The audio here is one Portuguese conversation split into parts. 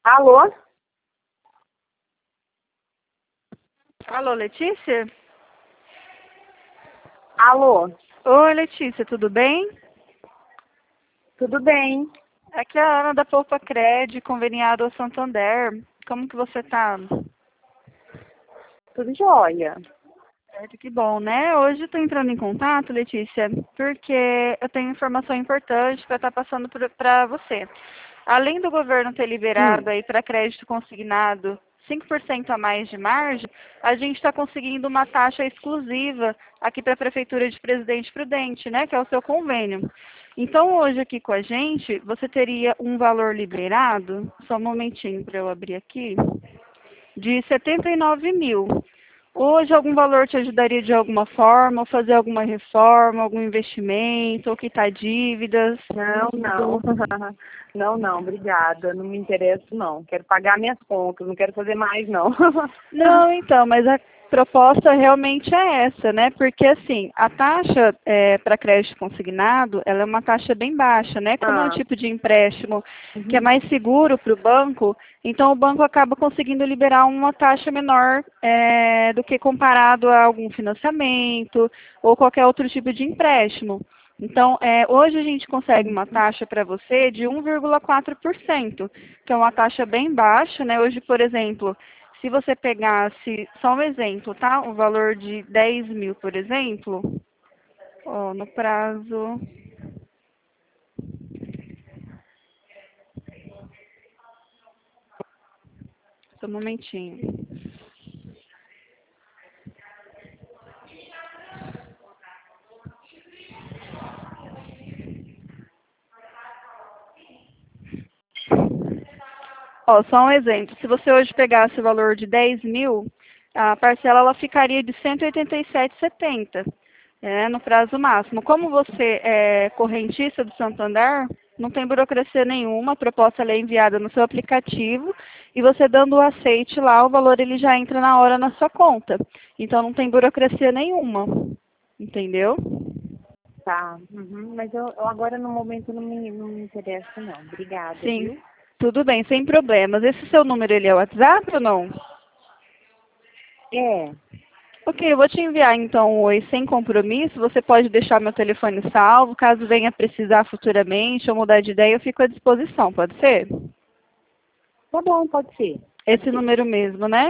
Alô? Alô, Letícia? Alô? Oi, Letícia, tudo bem? Tudo bem? Aqui é a Ana da Poupa Cred, conveniado ao Santander. Como que você tá? Tudo jóia. Certo, que bom, né? Hoje estou entrando em contato, Letícia, porque eu tenho informação importante para estar passando para você. Além do governo ter liberado aí para crédito consignado 5% a mais de margem, a gente está conseguindo uma taxa exclusiva aqui para a Prefeitura de Presidente Prudente, né? Que é o seu convênio. Então, hoje aqui com a gente, você teria um valor liberado, só um momentinho para eu abrir aqui, de 79 mil. Hoje algum valor te ajudaria de alguma forma, ou fazer alguma reforma, algum investimento, ou quitar dívidas? Não. Não, obrigada. Não me interesso, não. Quero pagar minhas contas, não quero fazer mais, não. Não, então, mas a proposta realmente é essa, né? Porque, assim, a taxa para crédito consignado, ela é uma taxa bem baixa, né? Como é um tipo de empréstimo que é mais seguro para o banco, então o banco acaba conseguindo liberar uma taxa menor do que comparado a algum financiamento ou qualquer outro tipo de empréstimo. Então, hoje a gente consegue uma taxa para você de 1,4%, que é uma taxa bem baixa, né? Hoje, por exemplo, se você pegasse, só um exemplo, tá? O valor de 10 mil, por exemplo, ó, no prazo... Só um momentinho. Ó, só um exemplo. Se você hoje pegasse o valor de 10 mil, a parcela ela ficaria de 187,70, no prazo máximo. Como você é correntista do Santander, não tem burocracia nenhuma, a proposta ela é enviada no seu aplicativo e você dando o aceite lá, o valor ele já entra na hora na sua conta. Então não tem burocracia nenhuma, entendeu? Tá. Mas eu agora no momento não me interesso, não. Obrigada, Sim, viu? tudo bem, sem problemas. Esse seu número ele é o WhatsApp ou não? É. Ok, eu vou te enviar então um oi sem compromisso. Você pode deixar meu telefone salvo. Caso venha precisar futuramente ou mudar de ideia, eu fico à disposição. Pode ser? Tá bom, pode ser. Esse número mesmo, né?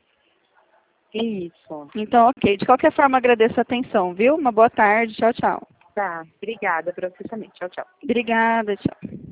Isso. Então, ok. De qualquer forma, agradeço a atenção, viu? Uma boa tarde. Tchau, tchau. Tá. Obrigada para você também. Tchau, tchau. Obrigada, tchau.